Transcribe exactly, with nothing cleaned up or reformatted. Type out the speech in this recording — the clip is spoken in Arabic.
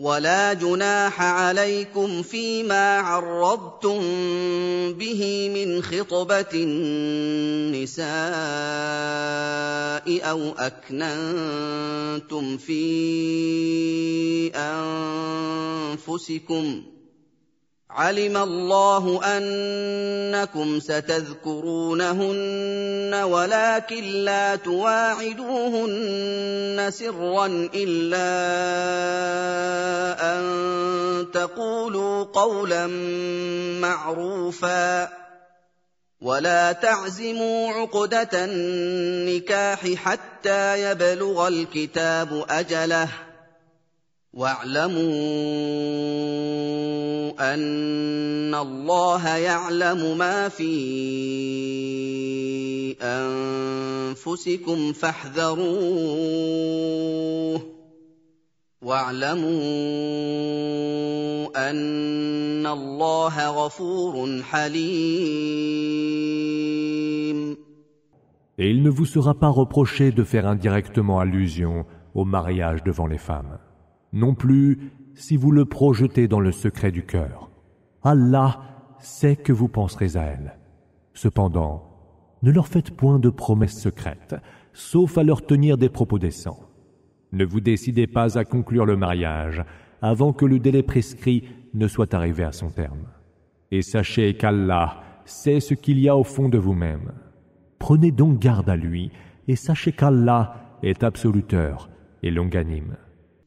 ولا جناح عليكم فيما عرضتم به من خطبة النساء أو أكننتم في أنفسكم علم الله أنكم ستذكرونهن ولكن لا تواعدوهن سرا إلا أن تقولوا قولا معروفا ولا تعزموا عقدة النكاح حتى يبلغ الكتاب أجله واعلموا أن الله يعلم ما في أنفسكم فاحذروه واعلموا أن الله غفور حليم. Et il ne vous sera pas reproché de faire indirectement allusion au mariage devant les femmes. Non plus si vous le projetez dans le secret du cœur. Allah sait que vous penserez à elles. Cependant, ne leur faites point de promesses secrètes, sauf à leur tenir des propos décents. Ne vous décidez pas à conclure le mariage avant que le délai prescrit ne soit arrivé à son terme. Et sachez qu'Allah sait ce qu'il y a au fond de vous-même. Prenez donc garde à lui et sachez qu'Allah est absoluteur et longanime.